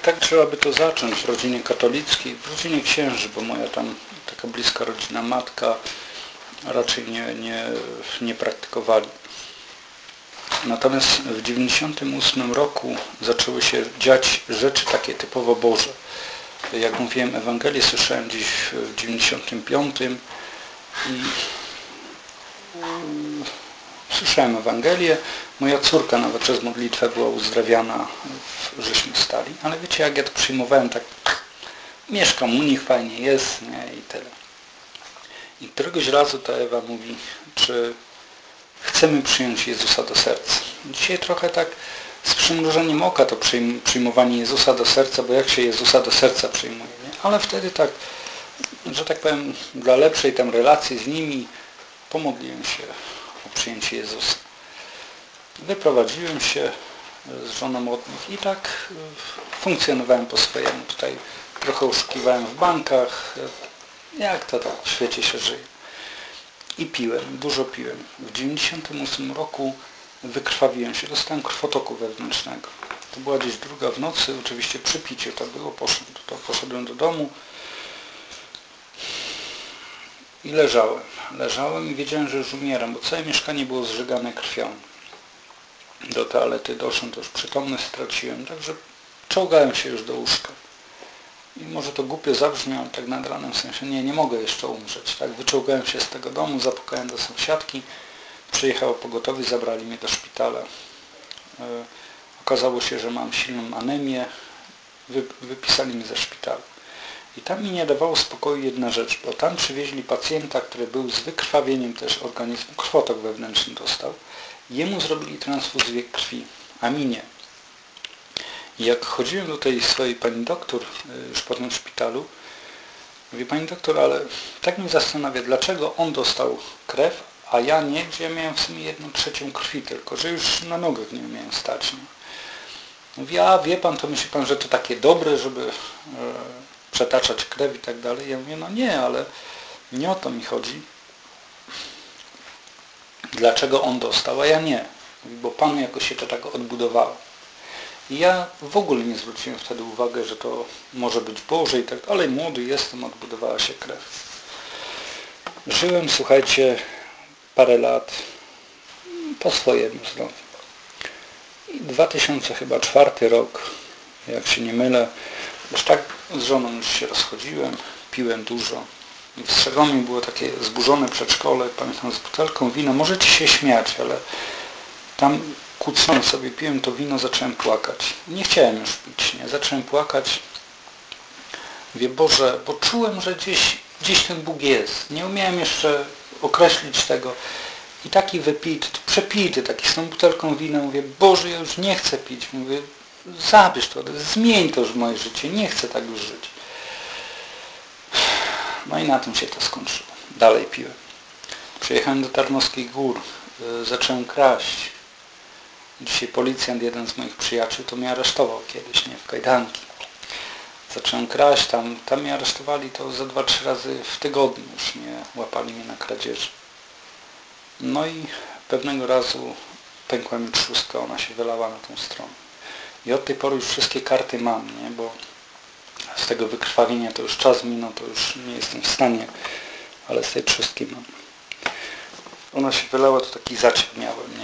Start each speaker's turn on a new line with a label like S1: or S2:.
S1: Tak trzeba by to zacząć w rodzinie katolickiej, w rodzinie księży, bo moja tam taka bliska rodzina, matka raczej nie praktykowali. Natomiast w 98 roku zaczęły się dziać rzeczy takie typowo Boże. Jak mówiłem, Ewangelię słyszałem gdzieś w 95 i słyszałem Ewangelię. Moja córka nawet przez modlitwę była uzdrawiana, żeśmy stali. Ale wiecie, jak ja to przyjmowałem, tak mieszkam u nich, fajnie jest, nie? I tyle. I któregoś razu ta Ewa mówi, czy chcemy przyjąć Jezusa do serca. Dzisiaj trochę tak z przymrużeniem oka to przyjmowanie Jezusa do serca, bo jak się Jezusa do serca przyjmuje, nie? Ale wtedy tak, że tak powiem, dla lepszej tam relacji z nimi pomodliłem się o przyjęcie Jezusa. Wyprowadziłem się z żoną od nich i tak funkcjonowałem po swojemu. Tutaj trochę oszukiwałem w bankach, jak to tak w świecie się żyje. I piłem, dużo piłem. W 98 roku wykrwawiłem się, dostałem krwotoku wewnętrznego. To była gdzieś 2 w nocy, oczywiście przy piciu to było, poszedłem do domu i leżałem i wiedziałem, że już umieram, bo całe mieszkanie było zżygane krwią. Do toalety doszłem, to już przytomność straciłem, także czołgałem się już do łóżka. I może to głupio zabrzmi, ale tak nad ranem w sensie, nie mogę jeszcze umrzeć. Tak, wyczołgałem się z tego domu, zapukałem do sąsiadki, przyjechało pogotowie, zabrali mnie do szpitala. Okazało się, że mam silną anemię, wypisali mnie ze szpitala. I tam mi nie dawało spokoju jedna rzecz, bo tam przywieźli pacjenta, który był z wykrwawieniem też organizmu, krwotok wewnętrzny dostał. Jemu zrobili transfuzję krwi, a mi nie. I jak chodziłem do tej swojej pani doktor już po tym szpitalu, mówię, pani doktor, ale tak mnie zastanawia, dlaczego on dostał krew, a ja nie, gdzie ja miałem w sumie 1/3 krwi tylko, że już na nogach nie miałem stać. Nie? Mówi, a wie pan, to myśli pan, że to takie dobre, żeby przetaczać krew i tak dalej. Ja mówię, no nie, ale nie o to mi chodzi. Dlaczego on dostał, a ja nie? Mówi, bo panu jakoś się to tak odbudowało. I ja w ogóle nie zwróciłem wtedy uwagi, że to może być Boże i tak, ale młody jestem, odbudowała się krew. Żyłem, słuchajcie, parę lat po swojemu znowu. I 2004 rok, jak się nie mylę, już tak z żoną już się rozchodziłem, piłem dużo. I w Strzegomiu było takie zburzone przedszkole, pamiętam, z butelką wina. Możecie się śmiać, ale tam kucnąłem sobie, piłem to wino, zacząłem płakać. Nie chciałem już pić, nie? Zacząłem płakać. Mówię, Boże, bo czułem, że gdzieś ten Bóg jest. Nie umiałem jeszcze określić tego. I taki wypity, przepity, taki z tą butelką wina. Mówię, Boże, ja już nie chcę pić. Mówię, zabierz to, zmień to już w moje życie. Nie chcę tak już żyć. No i na tym się to skończyło. Dalej piłem. Przyjechałem do Tarnowskich Gór. Zacząłem kraść. Dzisiaj policjant, jeden z moich przyjaciół, to mnie aresztował kiedyś, nie? W kajdanki. Zacząłem kraść, tam mnie aresztowali to za 2-3 razy w tygodniu już mnie łapali mnie na kradzieży. No i pewnego razu pękła mi trzustka, ona się wylała na tą stronę. I od tej pory już wszystkie karty mam, nie? Bo z tego wykrwawienia to już czas minął, to już nie jestem w stanie, ale z tej trzustki mam. Ona się wylała, to taki zaciek miałem, nie?